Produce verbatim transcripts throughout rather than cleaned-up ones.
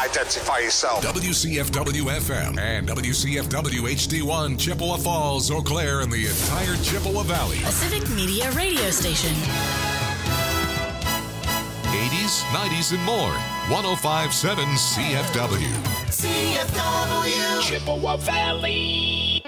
identify yourself. W C F W F M and W C F W H D one, Chippewa Falls, Eau Claire, and the entire Chippewa Valley. A Civic Media radio station. eighties, nineties, and more. one oh five point seven C F W. C F W. Chippewa Valley.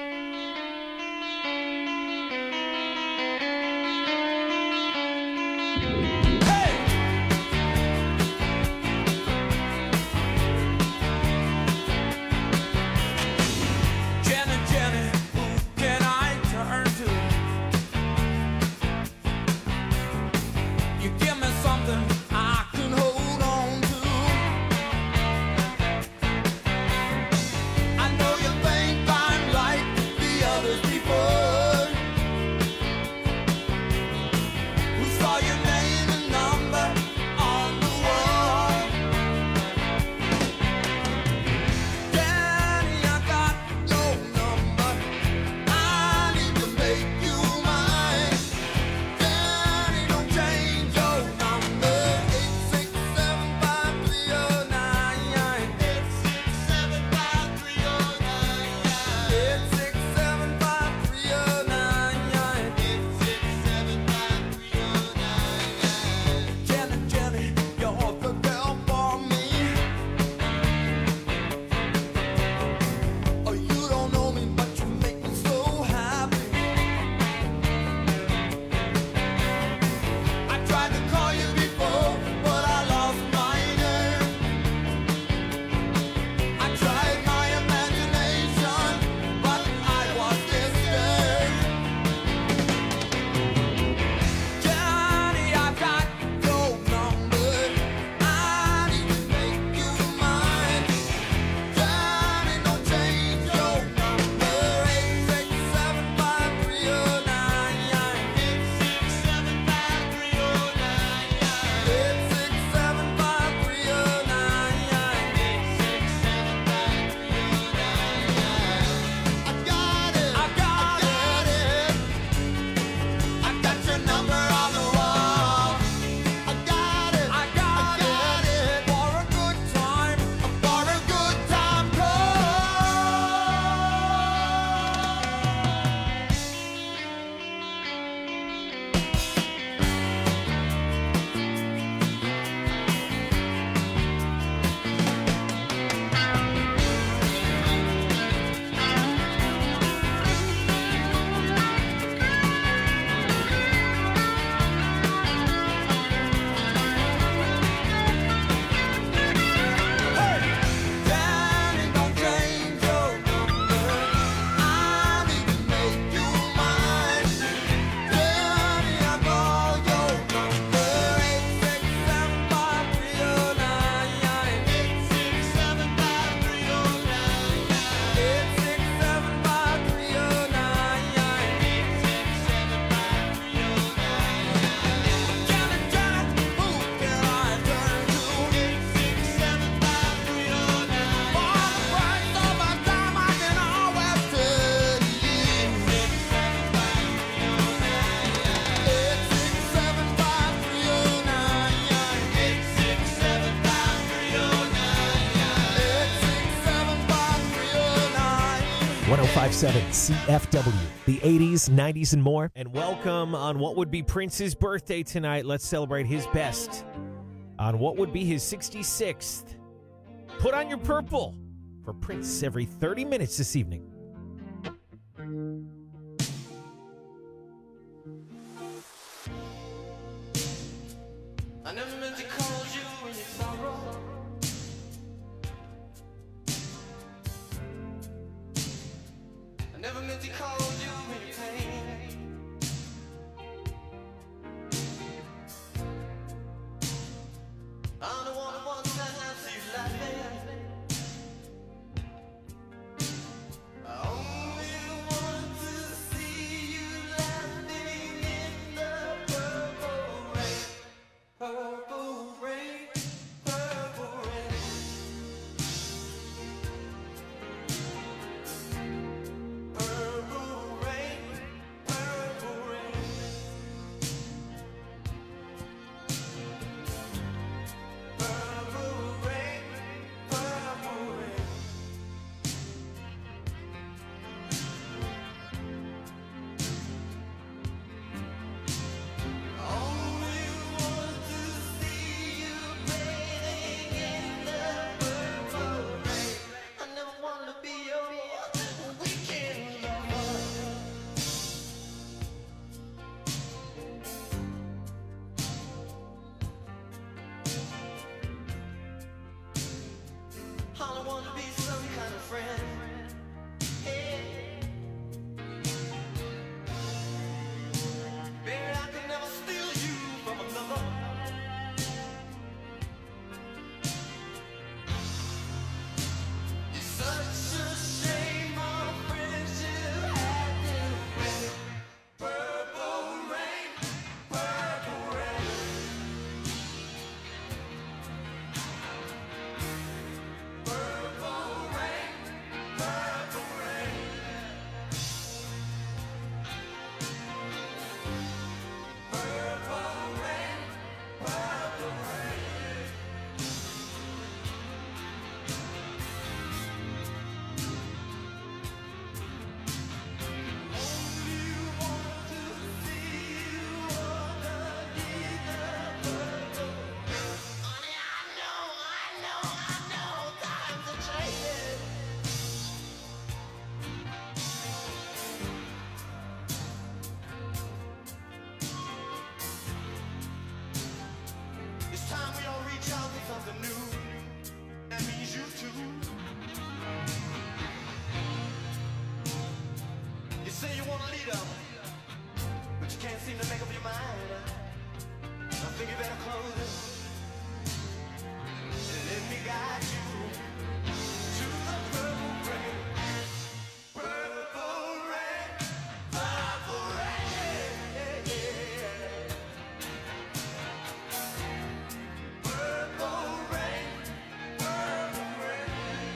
one oh five point seven C F W, the eighties, nineties, and more. And welcome on what would be Prince's birthday tonight. Let's celebrate his best on what would be his sixty-sixth. Put on your purple for Prince every thirty minutes this evening. I never meant to call you when you sorrow. I never meant to call you when you pain. I'm the one who wants to have you laughing. I only want to see you laughing in the purple rain. Purple rain, purple rain. Purple say you want a leader, but you can't seem to make up your mind. I think you better close it and let me guide you to the purple rain. Purple rain, purple rain. Purple rain, purple rain.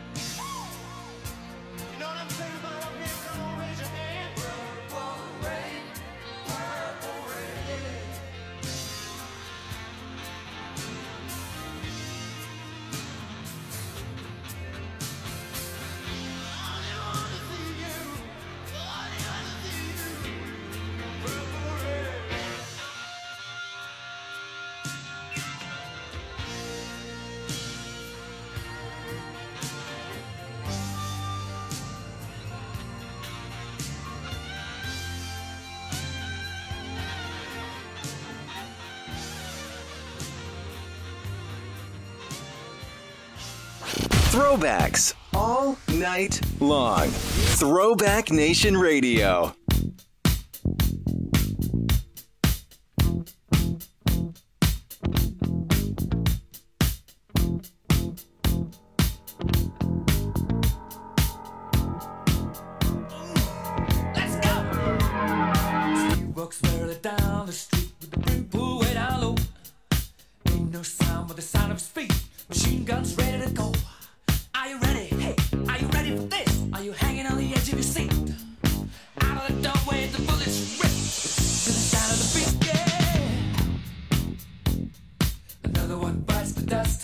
You know what I'm saying about up here? Come on, raise your hand. Purple rain, purple rain. Throwbacks all night long. Throwback Nation Radio. Let's go! She walks barely down the street with the brim pulled way down low. Ain't no sound but the sound of his feet. Machine guns ready to go. Are you ready? Hey, are you ready for this? Are you hanging on the edge of your seat? Out of the doorway, the bullets rip to the sound of the beat. Yeah. Another one bites the dust.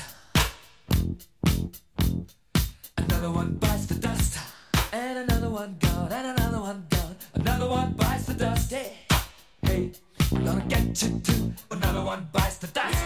Another one bites the dust. And another one gone. And another one gone. Another one bites the dust. Hey, hey, I'm gonna get you too. Another one bites the dust.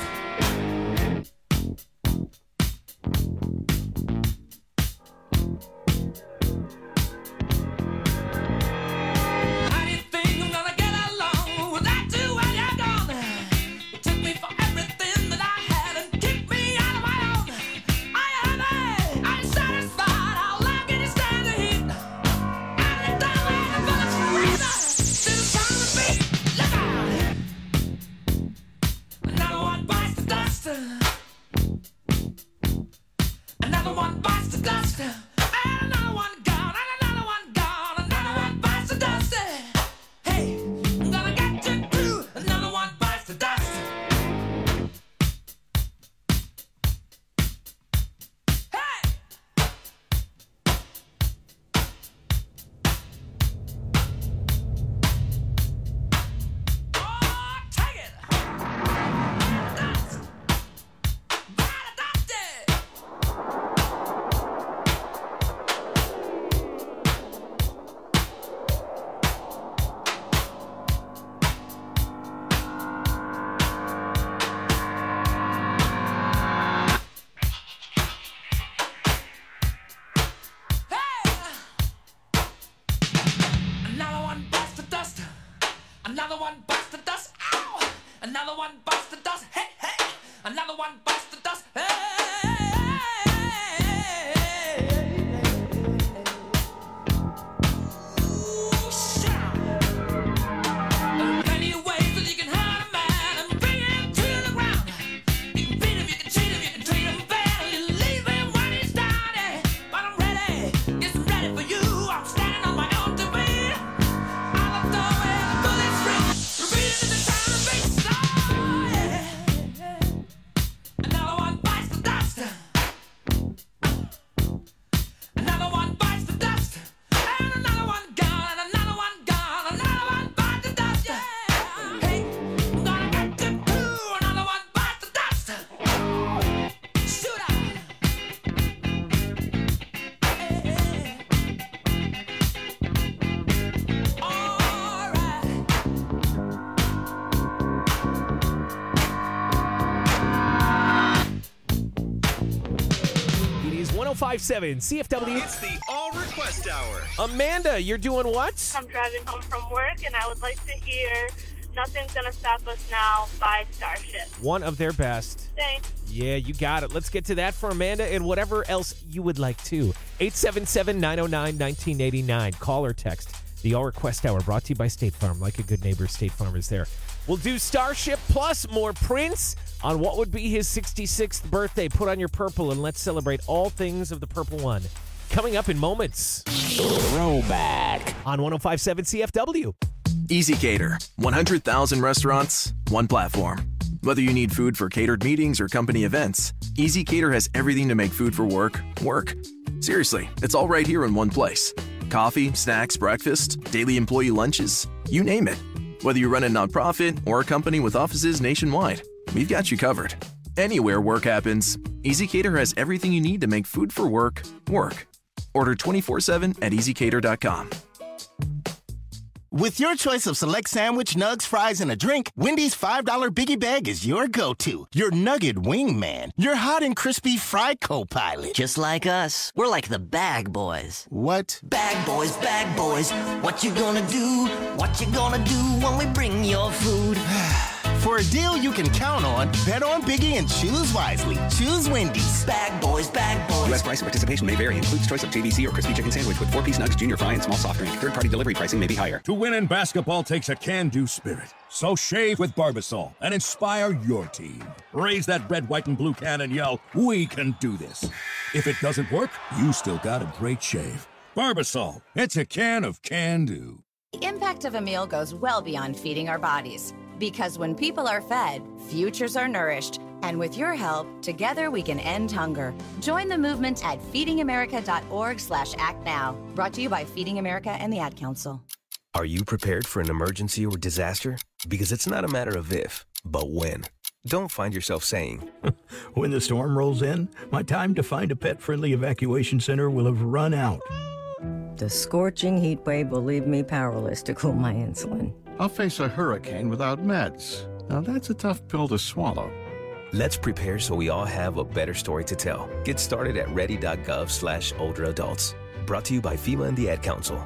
How do you think I'm gonna get along without you when you're gone? You took me for everything that I had and kicked me out of my own. Are you happy? Are you satisfied? How long can you stand the heat? Are you done with the bullets rip to the sound of the beat? Look out! Another one bites the dust. Another one bites the dust. And another one gone. And another one gone. Another one bites the dust. Hey, I'm gonna get you too. Another one bites the dust. Hey! Oh, take it! Dust! Bite the dust! Hey! Another one bites the dust. Another one bites the dust. Ow! Another one bites the dust. Hey, hey! Another one bites the dust. Hey! Ooh, shout! There are plenty of ways that you can hurt a man and bring him to the ground. You can beat him, you can cheat him, you can treat him bad, you leave him when he's down. eh. But I'm ready, yes, I'm ready for you. I'm standing on my own two feet. Out of the way, the bullets rip, repeating the sound of beats. Oh, yeah. Another one bites the dust. Another one bites the dust. And another one gone. And another one gone. Another one bites the dust. Yeah. Hey, I'm gonna get you too. Another one bites the dust. Shoot out. Hey, hey. All right. It is one oh five point seven C F W. It's the All Request Hour. Amanda, you're doing what? I'm driving home from work, and I would like to hear Nothing's Gonna Stop Us Now by Starship. One of their best. Thanks. Yeah, you got it. Let's get to that for Amanda and whatever else you would like to. eight seven seven, nine oh nine, one nine eight nine. Call or text The All Request Hour brought to you by State Farm. Like a good neighbor, State Farm is there. We'll do Starship plus more Prince on what would be his sixty-sixth birthday. Put on your purple and let's celebrate all things of the Purple One. Coming up in moments. Throwback. On one oh five point seven C F W. Easy Cater. one hundred thousand restaurants, one platform. Whether you need food for catered meetings or company events, Easy Cater has everything to make food for work, work. Seriously, it's all right here in one place. Coffee, snacks, breakfast, daily employee lunches, you name it. Whether you run a nonprofit or a company with offices nationwide, we've got you covered. Anywhere work happens, Easy Cater has everything you need to make food for work, work. Order twenty-four seven at easy cater dot com. With your choice of select sandwich, nugs, fries, and a drink, Wendy's five dollar Biggie Bag is your go-to. Your nugget wingman. Your hot and crispy fry co-pilot. Just like us. We're like the bag boys. What? Bag boys, bag boys. What you gonna do? What you gonna do when we bring your food? For a deal you can count on, bet on Biggie and choose wisely. Choose Wendy's. Bag boys, bag boys. U S price and participation may vary. Includes choice of J V C or crispy chicken sandwich with four-piece nugs, junior fry, and small soft drink. Third-party delivery pricing may be higher. To win in basketball takes a can-do spirit. So shave with Barbasol and inspire your team. Raise that red, white, and blue can and yell, "We can do this." If it doesn't work, you still got a great shave. Barbasol. It's a can of can-do. The impact of a meal goes well beyond feeding our bodies. Because when people are fed, futures are nourished. And with your help, together we can end hunger. Join the movement at feeding america dot org slash act now. Brought to you by Feeding America and the Ad Council. Are you prepared for an emergency or disaster? Because it's not a matter of if, but when. Don't find yourself saying, when the storm rolls in, my time to find a pet-friendly evacuation center will have run out. The scorching heat wave will leave me powerless to cool my insulin. I'll face a hurricane without meds. Now that's a tough pill to swallow. Let's prepare so we all have a better story to tell. Get started at ready.gov slash older adults. Brought to you by FEMA and the Ad Council.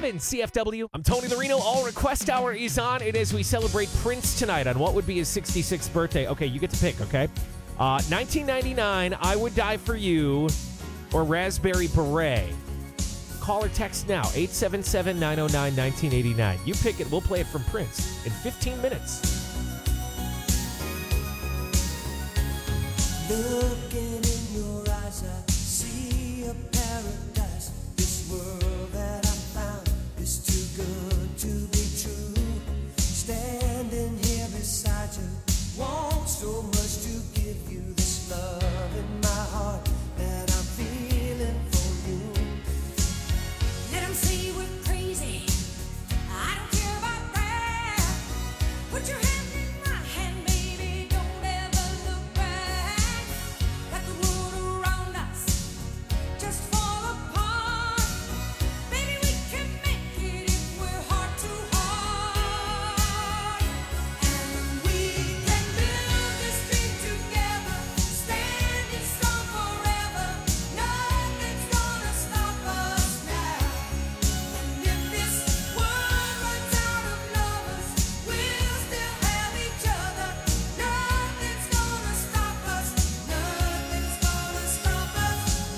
seven C F W. I'm Tony Larino. All Request Hour is on. It is we celebrate Prince tonight on what would be his sixty-sixth birthday. Okay, you get to pick, okay? Uh, nineteen ninety-nine, I Would Die For You, or Raspberry Beret. Call or text now, eight seven seven, nine oh nine, nineteen eighty-nine. You pick it. We'll play it from Prince in fifteen minutes. Looking in your eyes, I see a paradise. This world that I found is too good to be true. Standing here beside you, want so much to give you this love in my heart that I'm feeling for you. Let 'em say we're crazy. I don't care about that. Put your hand in my hand, baby. Don't ever look back. Let the world around us just fall apart. Baby, we can make it if we're heart to heart. And we can build this dream together, standing strong forever. Nothing's gonna stop us now. And if this world runs out of lovers, we'll still have each other. Nothing's gonna stop us. Nothing's gonna stop us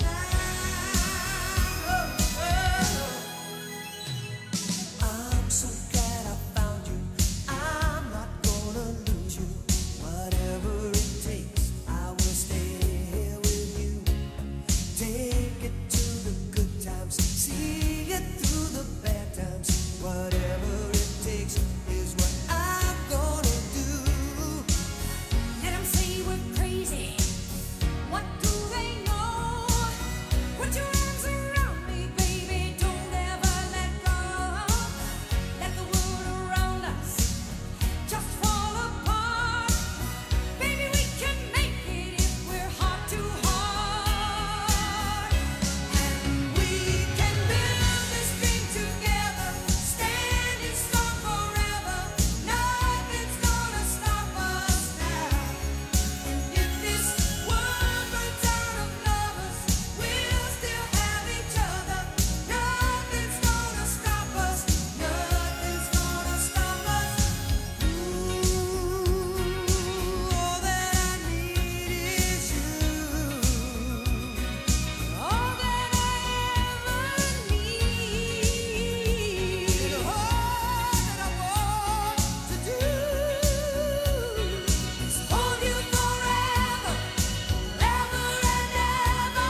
now. I'm so glad I found you. I'm not gonna lose you. Whatever it takes, I will stay here with you. Take it to the good times, see it through the bad times. Whatever it takes is what I'm gonna do. Let 'em say we're crazy. What do they know? Put your arms around me, baby. Don't ever let go. Let the world around us just fall apart. Baby, we can make it if we're heart to heart. And we can build this dream together, standing strong forever. Nothing's gonna stop us now. And if this world runs out of lovers, we'll still have each other. Nothing's gonna stop us. Nothing's gonna stop us. Ooh, all that I need is you. All that I ever need. All that I want to do is hold you forever, forever and ever.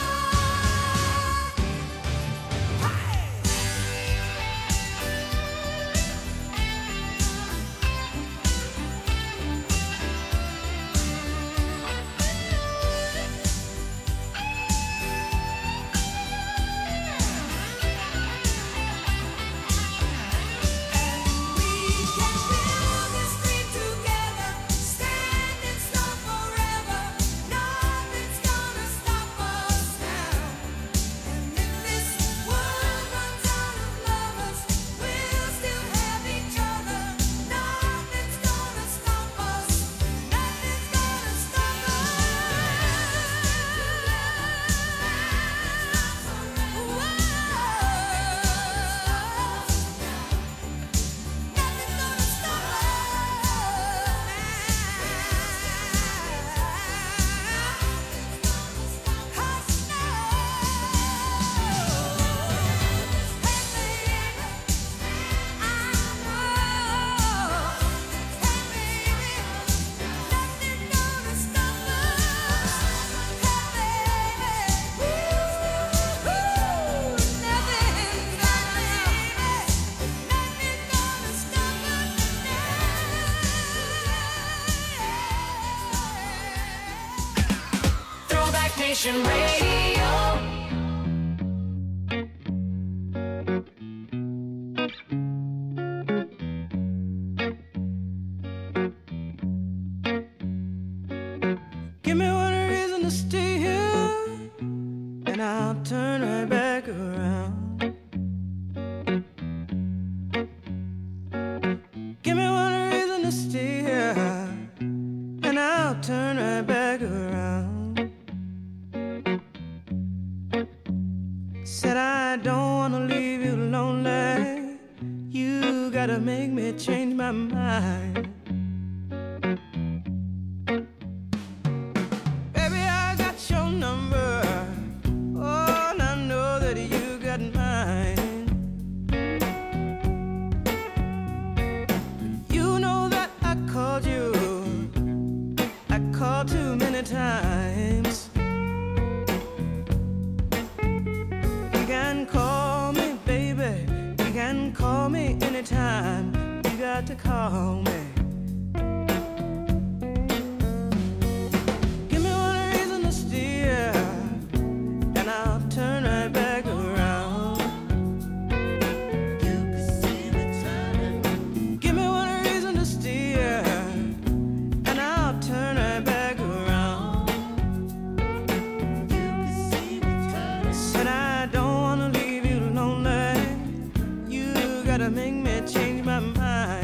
Build this dream together, standing strong forever. Nothing's gonna stop us now. And if this world runs out of lovers, we'll still have each other. Nothing's gonna stop us. Nothing's gonna stop Throwback Nation Radio. Give me one reason to stay here, and I'll turn right back around. Give me one reason to stay here, and I'll turn right back around. called too many times. You can call me, baby. You can call me anytime. You got to call me. Give me one reason to steer, and I'll turn right back around. You can see me turning. Give me one reason to steer, and I'll turn right back around. You can see me turning. Said I don't wanna leave you lonely. You gotta make me change my mind.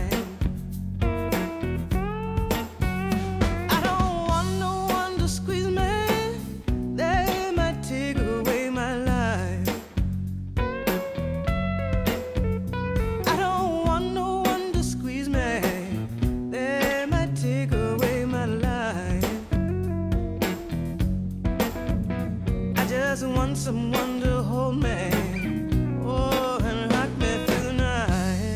I don't want no one to squeeze me. They might take away my life. I don't want no one to squeeze me. They might take away my life. I just want someone to hold me. Oh, and rock me through the night.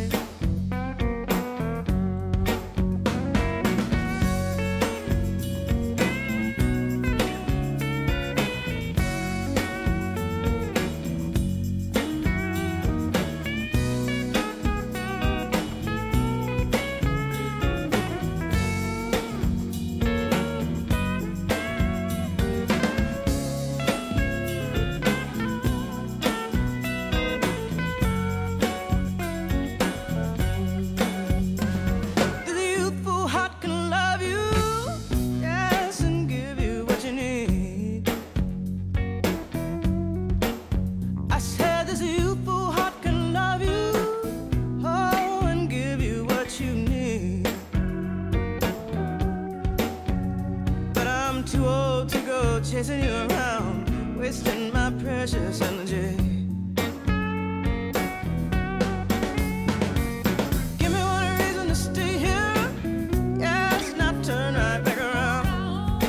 The youthful heart can love you, yes, and give you what you need. I said this youthful heart can love you, oh, and give you what you need. But I'm too old to go chasing you around, wasting my precious energy. Give me one reason to stay here, yes, and I'll turn right back around.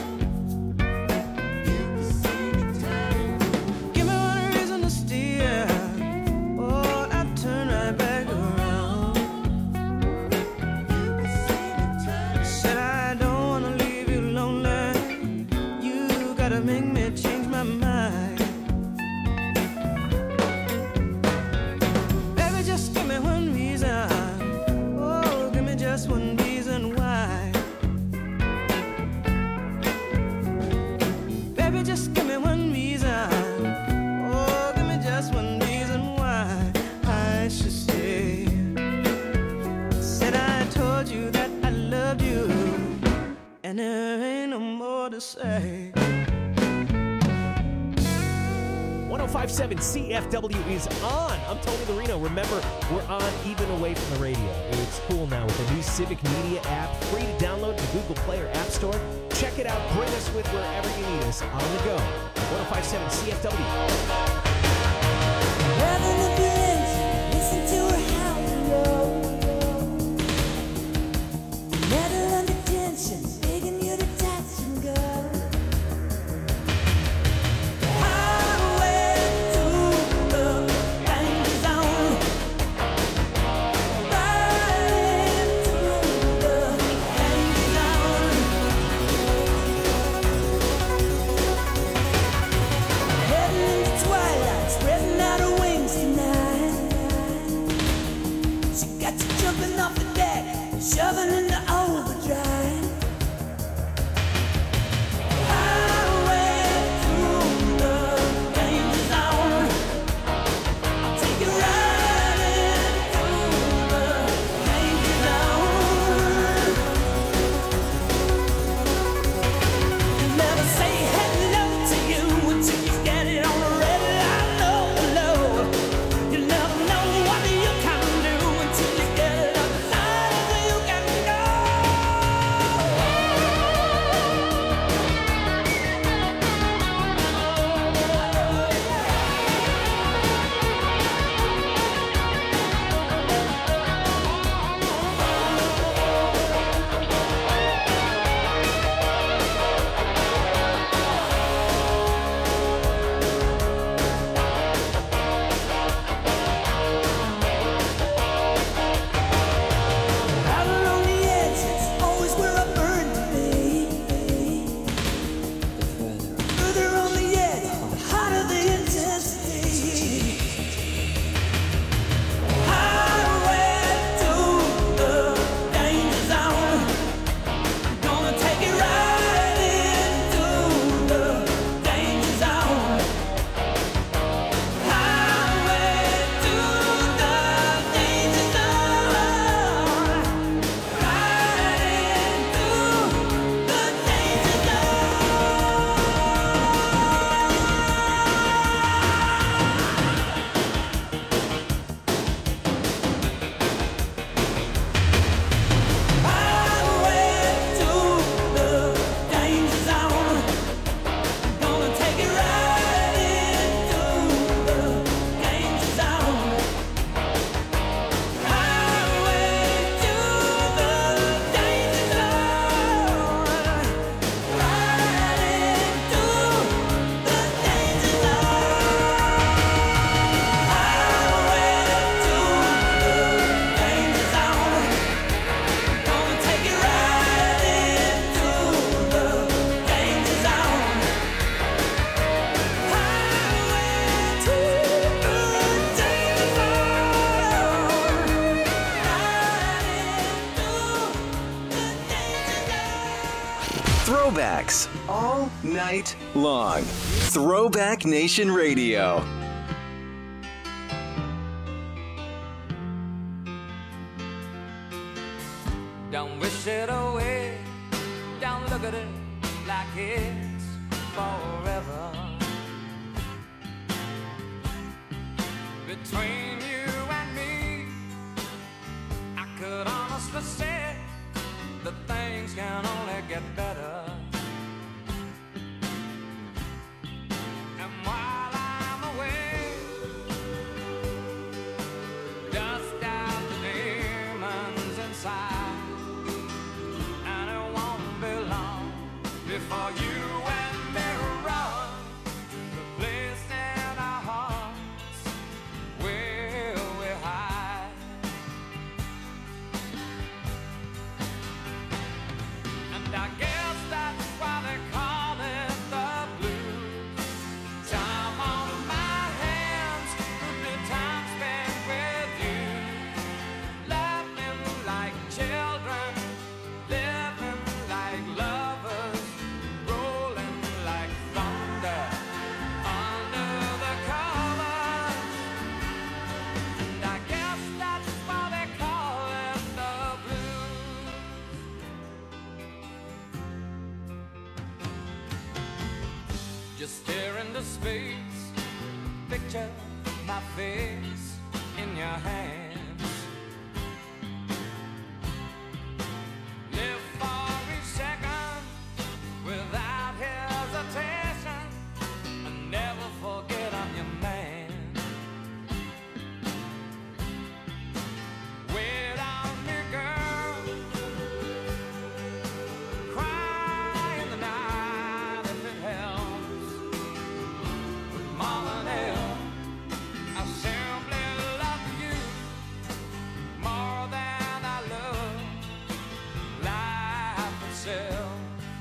Give me one reason to stay here, oh, and I'll turn right back around. Said I don't wanna leave you lonely. You gotta make me change my mind. Baby, just give me one reason. Oh, give me just one reason why. Baby, just give me one reason. Oh, give me just one reason why I should stay. Said I told you that I loved you, and there ain't no more to say. one oh five point seven C F W is on. I'm Tony Lorino. Remember, we're on even away from the radio. It's cool now with the new Civic Media app, free to download in the Google Play or App Store. Check it out. Bring us with wherever you need us on the go. one oh five point seven C F W. Listen to her howl and roll. Metal under tension, begging you to touch and go. Highway to the danger zone. Riding through the danger zone. Heading into twilight, spreading out her wings tonight. Throwbacks all night long. Throwback Nation Radio. Don't wish it away. Don't look at it like it's forever. Between you and me, I could honestly say that things can only get better. And while I'm away, dust out the demons inside. And it won't be long before you and me run the place in our hearts where we hide. And I guess that's why they call it the blues. Time on my hands, good time spent with you, laughing like children, living like lovers, rolling like thunder under the covers. And I guess that's why they call it the blues. Just stare into space, picture my face in your hands. Live for each second without hesitation, and never forget I'm your man. Wait on me, girl. Cry in the night if it helps. But more than ever, I simply love you more than I love life itself.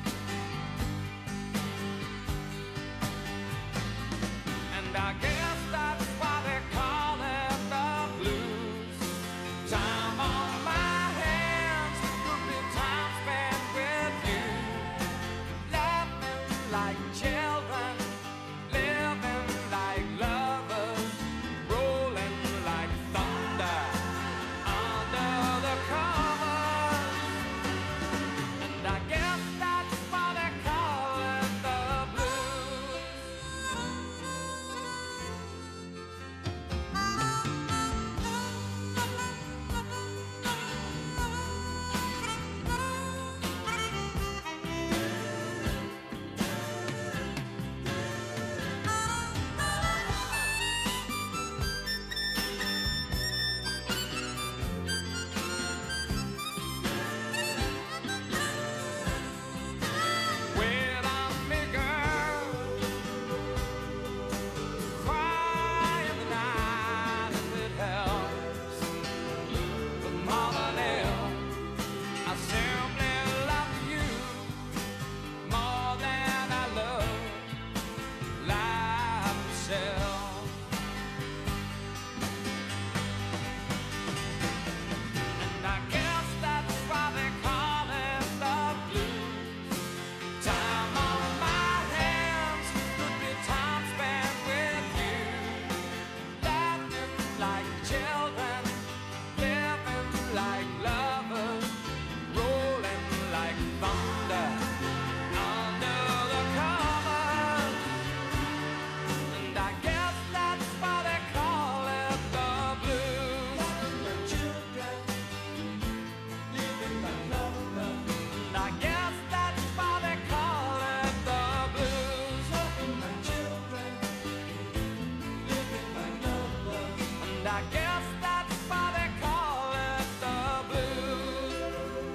And I guess that's why they call it the blues. Time on my hands could be time spent with you, laughing like children, living like lovers, rolling like thunder under the covers. And I guess that's why they call it the blues. Wait on me, girl. Cry in the night if it helps. But more than ever, I simply love you more than I love life itself. And I guess that's why they call it the blues. Time on my hands could be time spent with you, laughing like children, living like lovers, rolling like thunder under the covers. And I guess that's why they call it the blues. Children, living like lovers. And I guess that's why they call it the blues. Children, living like lovers. And I guess that's why they call it the blues.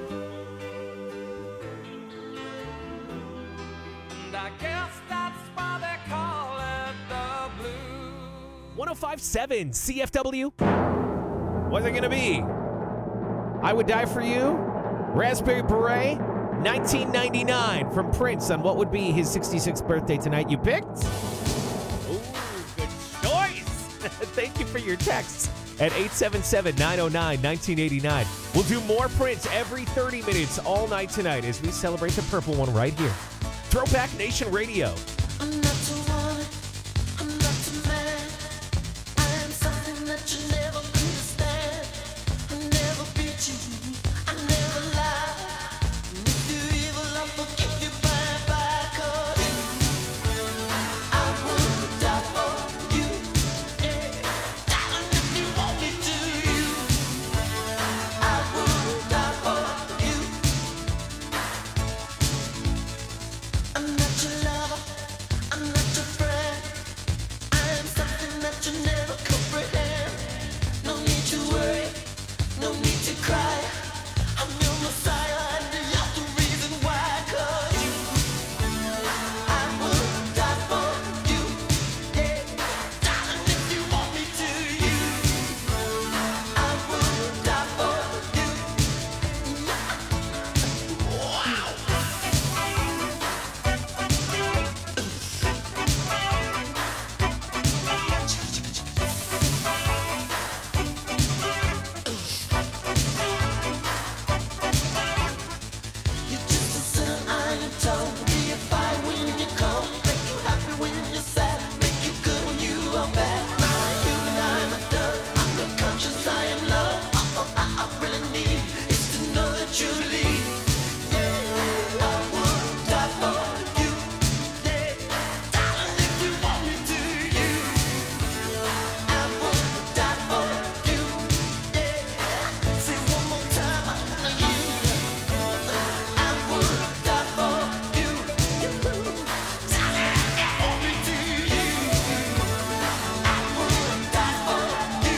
And I guess that's why they call it the blues. one oh five point seven C F W. What's it going to be? I Would Die For You, Raspberry Beret, nineteen ninety-nine from Prince on what would be his sixty-sixth birthday tonight. You picked? Ooh, good choice. Thank you for your text. at eight seven seven, nine oh nine, one nine eight nine. We'll do more Prince every thirty minutes all night tonight as we celebrate the purple one right here. Throwback Nation Radio. I'm not too wanted, I'm not too mad. I am something that you never understand. I never beat you, I never lie. And if you're evil, I'll forgive you bye bye. 'Cause I would die for you. Yeah, darling, if you want me to, you. I would die for you. I'm not your lover, I'm not your friend. I am something that you never comprehend. No need to worry, no need to cry. I'm your Messiah and you're the reason why. 'Cause you, I would die for you. Yeah, darling, if you want me to, you. I would die for you. Wow. You're just a sinner, I am told. Be a fire when you cold. Make you happy when you're sad. Make you good when you are bad. I'm human, I'm a dove. I'm not conscious, I am love. All I, I really need is to know that you believe. Yeah, I would die for you. Yeah, darling, if you want me to, you. I would die for you. Yeah, say one more time, I wanna you. I would die for you. Darling, if you want me to, you. I would die for you.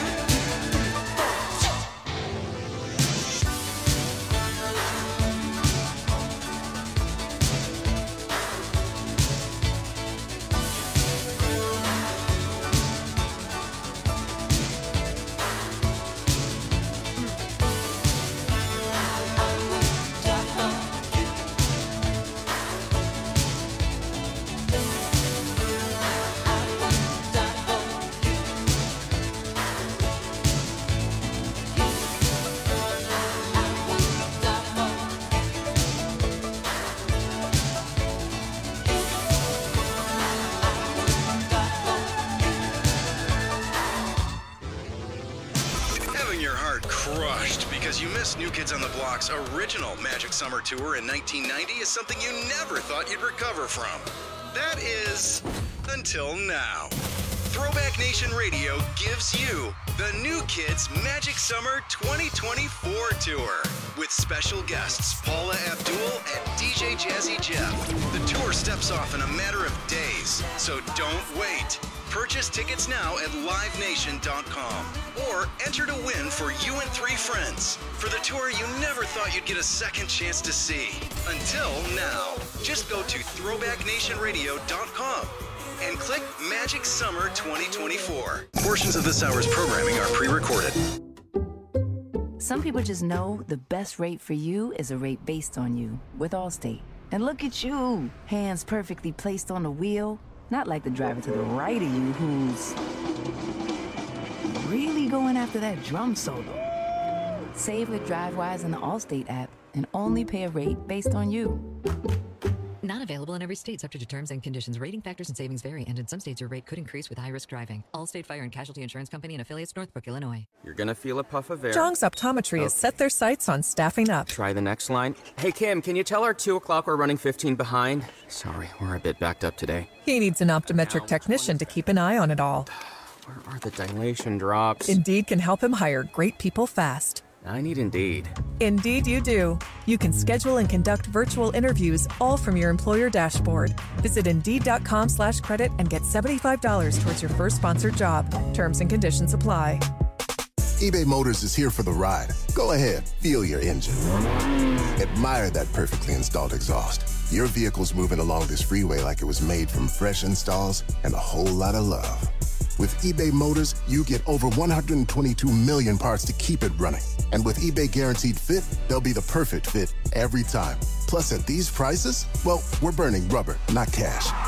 Having your heart crushed because you missed New Kids on the Block's original Magic Summer Tour in nineteen ninety is something you never thought you'd recover from. That is, until now. Throwback Nation Radio gives you the New Kids Magic Summer twenty twenty-four Tour with special guests Paula Abdul and D J Jazzy Jeff. The tour steps off in a matter of days, so don't wait. Purchase tickets now at live nation dot com or enter to win for you and three friends for the tour you never thought you'd get a second chance to see. Until now, just go to throwback nation radio dot com and click Magic Summer twenty twenty-four. Portions of this hour's programming are pre-recorded. Some people just know the best rate for you is a rate based on you with Allstate. And look at you, hands perfectly placed on the wheel. Not like the driver to the right of you who's really going after that drum solo. Save with DriveWise in the Allstate app and only pay a rate based on you. Not available in every state, subject to terms and conditions. Rating factors and savings vary, and in some states your rate could increase with high-risk driving. Allstate Fire and Casualty Insurance Company and affiliates, Northbrook, Illinois. You're gonna feel a puff of air. Jong's Optometry has set their sights on staffing up. Try the next line. Hey, Kim, can you tell our two o'clock we're running fifteen behind? Sorry, we're a bit backed up today. He needs an optometric technician to keep an eye on it all. Where are the dilation drops? Indeed can help him hire great people fast. I need Indeed. Indeed you do. You can schedule and conduct virtual interviews all from your employer dashboard. Visit Indeed.com slash credit and get seventy-five dollars towards your first sponsored job. Terms and conditions apply. eBay Motors is here for the ride. Go ahead, feel your engine. Admire that perfectly installed exhaust. Your vehicle's moving along this freeway like it was made from fresh installs and a whole lot of love. With eBay Motors, you get over one hundred twenty-two million parts to keep it running. And with eBay Guaranteed Fit, they'll be the perfect fit every time. Plus, at these prices, well, we're burning rubber, not cash.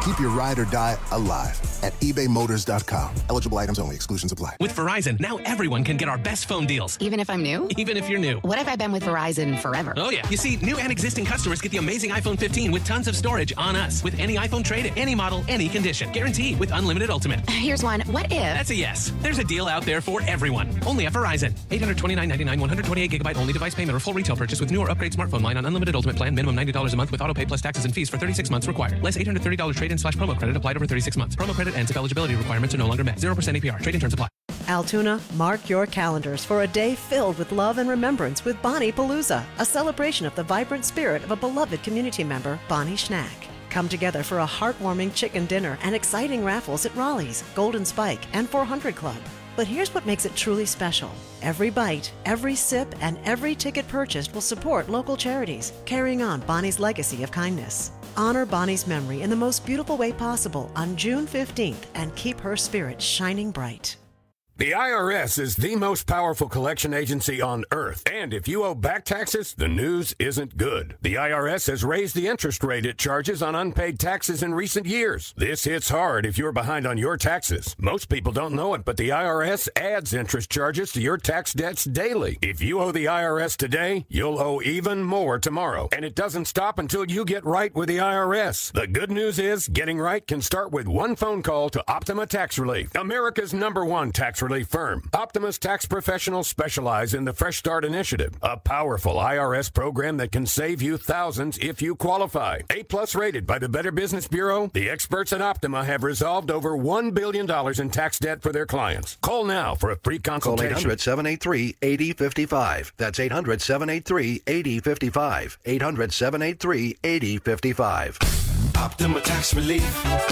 Keep your ride or die alive at ebay motors dot com. Eligible items only. Exclusions apply. With Verizon, now everyone can get our best phone deals. Even if I'm new? Even if you're new. What if I've been with Verizon forever? Oh, yeah. You see, new and existing customers get the amazing iPhone fifteen with tons of storage on us. With any iPhone trade-in, any model, any condition. Guaranteed with unlimited ultimate. Here's one. What if? That's a yes. There's a deal out there for everyone. Only at Verizon. eight hundred twenty-nine ninety-nine, one hundred twenty-eight gigabyte only device payment or full retail purchase with new or upgrade smartphone line on unlimited ultimate plan. Minimum ninety dollars a month with auto pay plus taxes and fees for thirty-six months required. Less eight hundred thirty dollars trade-in slash promo credit applied over thirty-six months. Promo credit ends if eligibility requirements are no longer met. zero percent A P R. Trade-in terms apply. Altoona, mark your calendars for a day filled with love and remembrance with Bonnie Palooza, a celebration of the vibrant spirit of a beloved community member, Bonnie Schnack. Come together for a heartwarming chicken dinner and exciting raffles at Raleigh's, Golden Spike, and four hundred Club. But here's what makes it truly special. Every bite, every sip, and every ticket purchased will support local charities, carrying on Bonnie's legacy of kindness. Honor Bonnie's memory in the most beautiful way possible on June fifteenth and keep her spirit shining bright. The I R S is the most powerful collection agency on earth. And if you owe back taxes, the news isn't good. The I R S has raised the interest rate it charges on unpaid taxes in recent years. This hits hard if you're behind on your taxes. Most people don't know it, but the I R S adds interest charges to your tax debts daily. If you owe the I R S today, you'll owe even more tomorrow. And it doesn't stop until you get right with the I R S. The good news is getting right can start with one phone call to Optima Tax Relief, America's number one tax relief firm. Optima's tax professionals specialize in the Fresh Start Initiative, a powerful I R S program that can save you thousands if you qualify. A-plus rated by the Better Business Bureau, the experts at Optima have resolved over one billion dollars in tax debt for their clients. Call now for a free consultation. Call eight hundred, seven eight three, eight zero five five. That's eight hundred, seven eight three, eight zero five five. eight hundred, seven eight three, eight zero five five. Optima Tax Relief.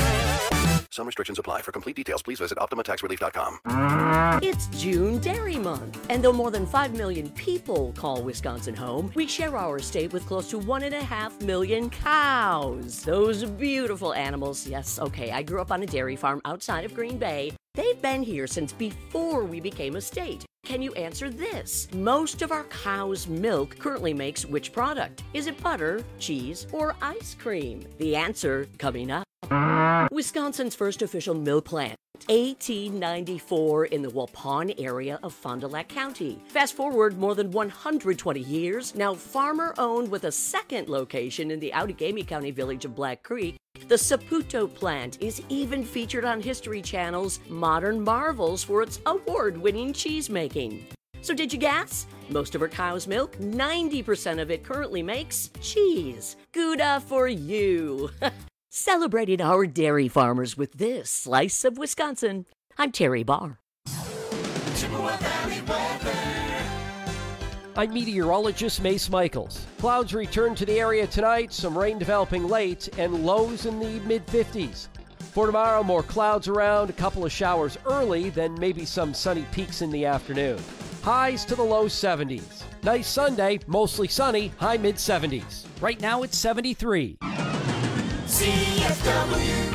Some restrictions apply. For complete details, please visit optima tax relief dot com. It's June Dairy Month, and though more than five million people call Wisconsin home, we share our state with close to one and a half million cows. Those beautiful animals. Yes, okay, I grew up on a dairy farm outside of Green Bay. They've been here since before we became a state. Can you answer this? Most of our cow's milk currently makes which product? Is it butter, cheese, or ice cream? The answer coming up. Wisconsin's first official milk plant, eighteen ninety-four, in the Waupun area of Fond du Lac County. Fast forward more than one hundred twenty years, now farmer-owned with a second location in the Outagamie County village of Black Creek. The Saputo plant is even featured on History Channel's Modern Marvels for its award-winning cheese making. So did you guess? Most of our cow's milk, ninety percent of it currently makes cheese. Gouda for you! Celebrating our dairy farmers with this slice of Wisconsin. I'm Terry Barr. I'm meteorologist Mace Michaels. Clouds return to the area tonight, some rain developing late, and lows in the mid fifties. For tomorrow, more clouds around, a couple of showers early, then maybe some sunny peaks in the afternoon. Highs to the low seventies. Nice Sunday, mostly sunny, high mid seventies. Right now it's seventy-three. C F W.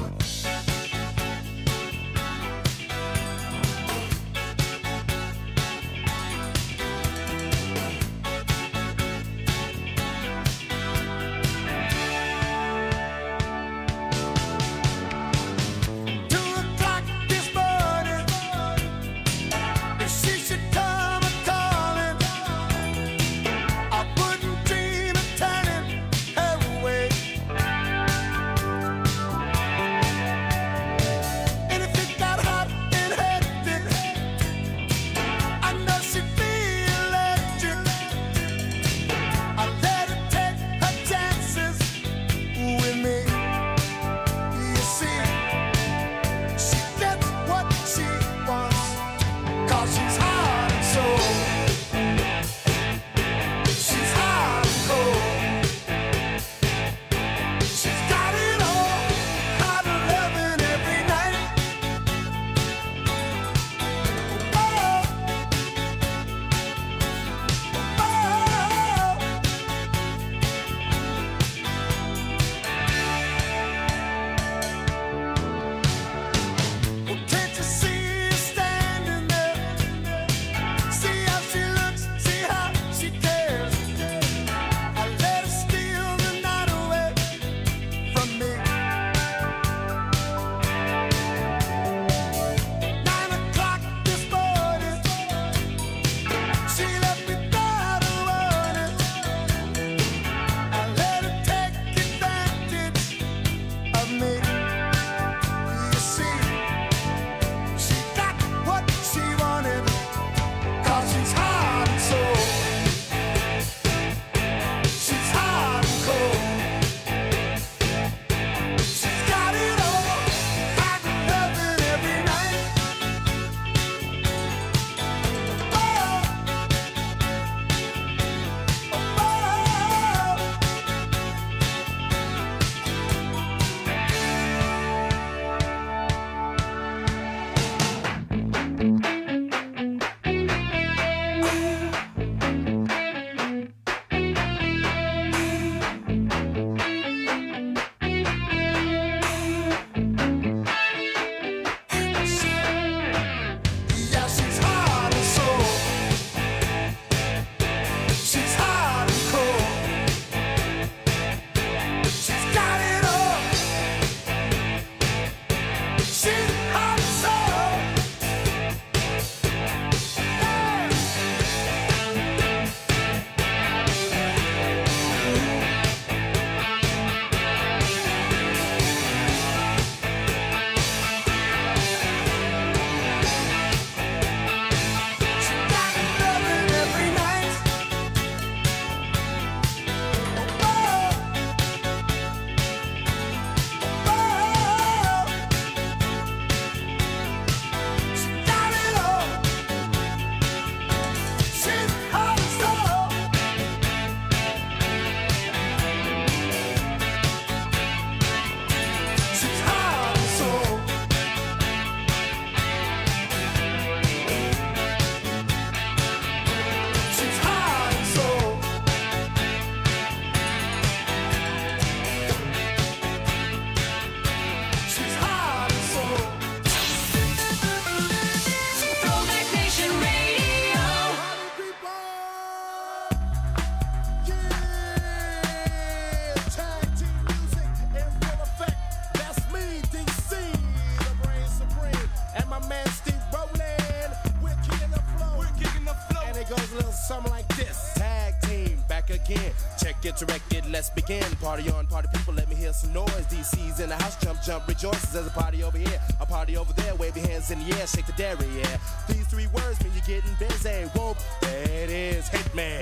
begin. Party on, party people, let me hear some noise. D C's in the house, jump, jump, rejoices. There's a party over here, a party over there. Wave your hands in the air, shake the dairy, yeah. These three words mean you're getting busy. Whoop, there it is, hit me.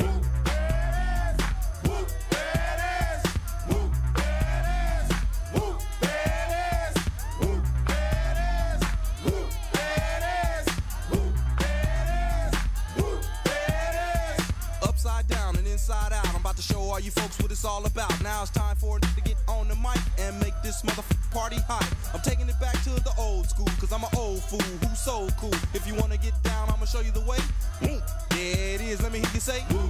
Inside out, I'm about to show all you folks what it's all about. Now it's time for it to get on the mic and make this motherfucking party hot. I'm taking it back to the old school, cause I'm an old fool who's so cool. If you wanna get down, I'ma show you the way. There it is, let me hear you say. Woo.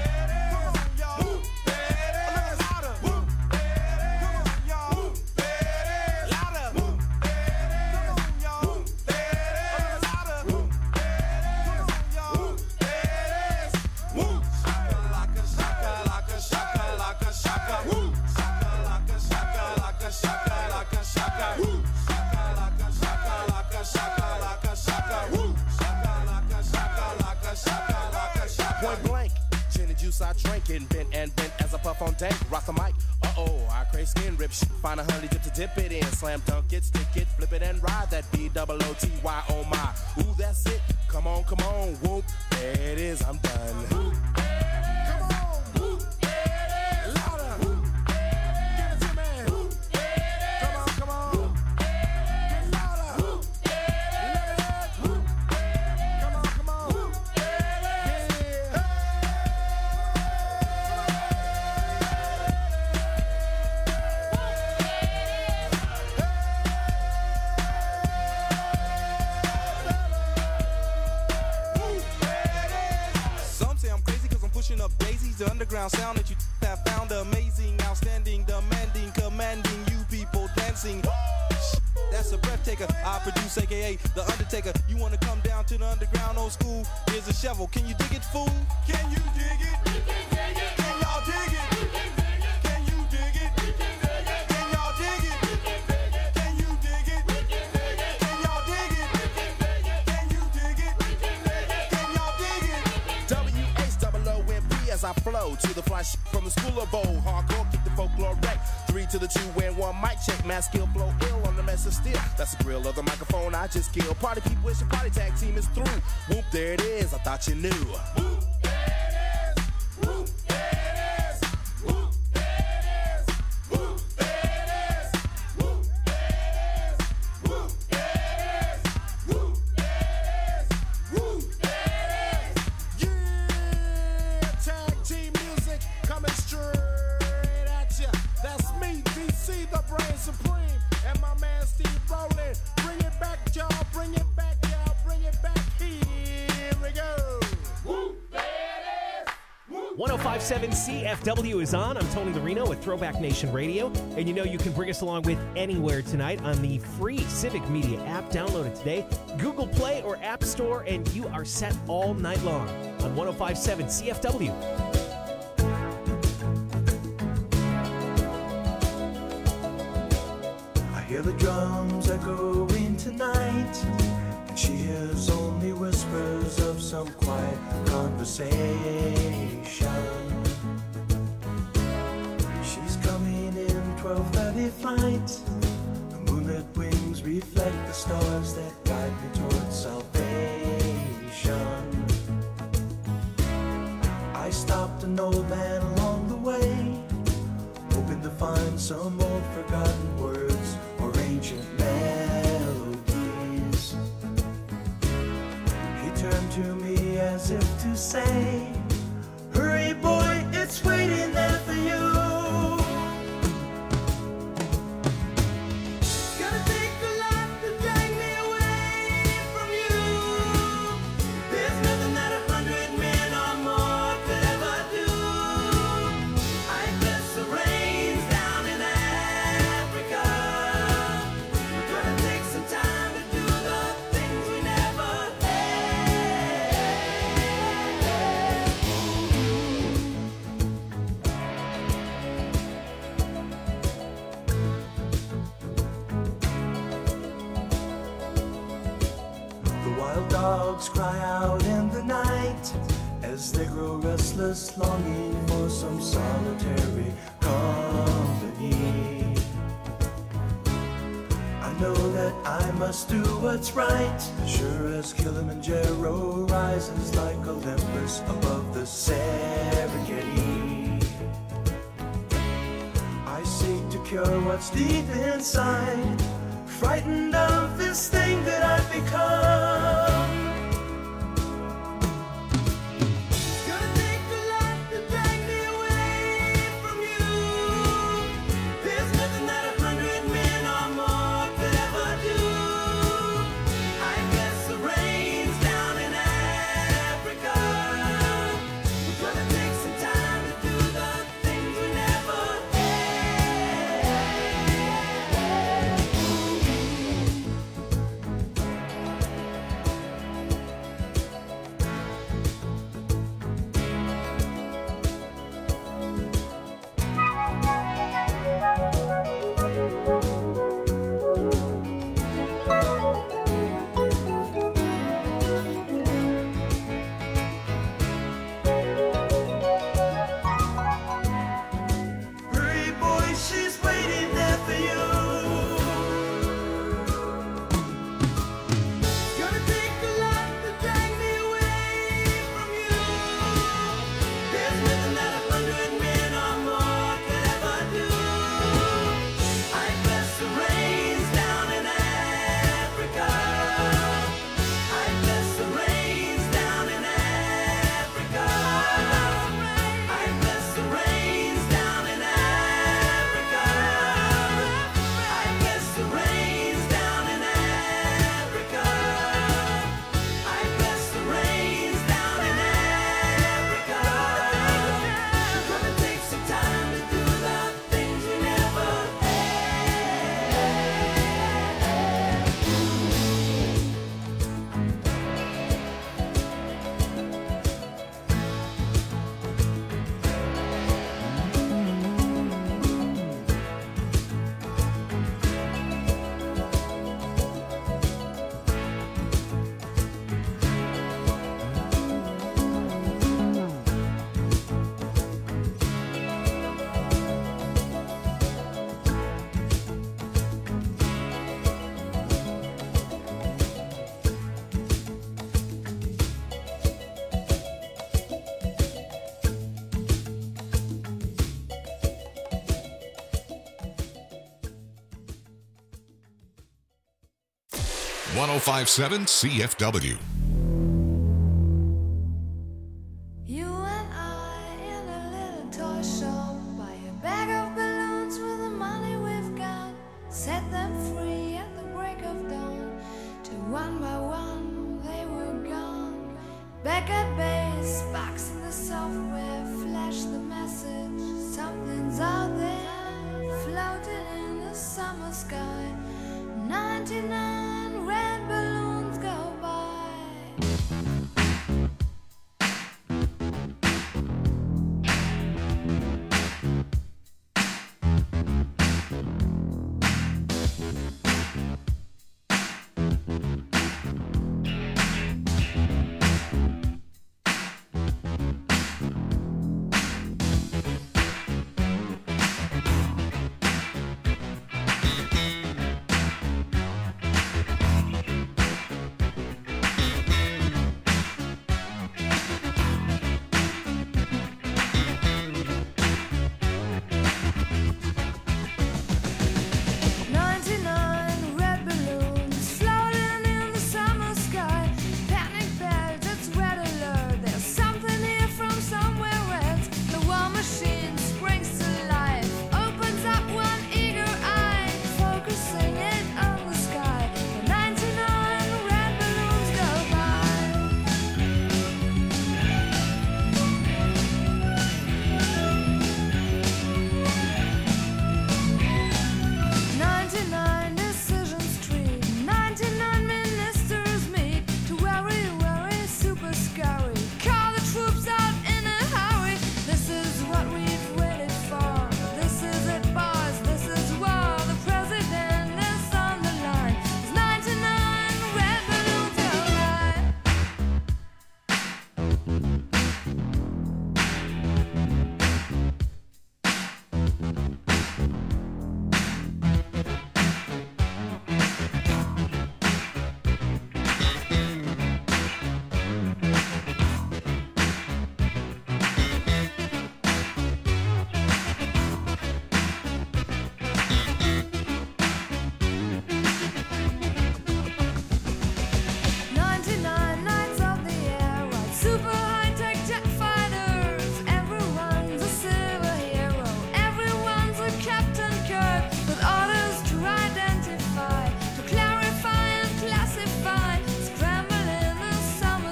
I drink it, bent and bent as I puff on dank. Rock the mic, uh-oh, I crave skin rip shit. Find a honey dip to dip it in. Slam dunk it, stick it, flip it and ride that B O O T Y, oh my. Ooh, that's it, come on, come on, whoop. There it is, I'm done. The underground sound that you have found amazing, outstanding, demanding, commanding you people dancing. That's a breath taker. I produce, aka The Undertaker. You wanna come down to the underground old school? Here's a shovel. Can you dig it, fool? Can you dig it? We can dig it. Can y'all dig it? We can dig it. Can you dig it? We can dig it. Can y'all dig it? We can dig it. Can you dig it? We can dig it. Can y'all dig it? We can dig it. Can you dig it? We can dig it. Can y'all dig it? W H O O M P as I flow to the fly shit from the school of old. Hardcore, keep the folklore wreck. Three to the two and one mic check. Mass skill, flow ill on the mess of steel. That's the grill of the microphone I just killed. Party people, it's your party tag team is through. Whoop, there it is. I thought you knew. Whoop, there it is. Whoop, there it is. Whoop, there it is. Whoop, there it is. Whoop, there it is. Whoop, there it is. Whoop, there it is. Whoop, there it is. Yeah, tag team music coming straight at ya. That's me, D C, the brain supreme, and my man Steve Rowland. Bring it back, y'all. Bring it back, y'all. Bring it back. Here we go. Woo, there it is. Woo. one oh five point seven C F W is on. I'm Tony Larino with Throwback Nation Radio. And you know you can bring us along with anywhere tonight on the free Civic Media app. Download it today. Google Play or App Store, and you are set all night long on one oh five point seven C F W. I hear the drums echoing tonight, and she hears only whispers of some quiet conversation. She's coming in twelve thirty flight. The moonlit wings reflect the stars that guide me towards salvation. I stopped an old man along the way, hoping to find some old forgotten words or ancient melodies. He turned to me as if to say, hurry boy, it's waiting there for you. Gonna take a lot to drag me away from you. There's nothing that a hundred men or more could ever do. I bless the rains down in Africa. We're gonna take some time to do the things we never The wild dogs cry out in the night as as they grow restless, longing for some solitary company. I know that I must do what's right, sure as Kilimanjaro rises like Olympus above the Serengeti. I seek to cure what's deep inside, frightened of this thing that I've become. one oh five point seven C F W. You and I in a little toy shop, buy a bag of balloons with the money we've got, set them free at the break of dawn, till one by one they were gone. Back at base, box in the software, flash the message, something's out there, floating in the summer sky. ninety-nine red balloons.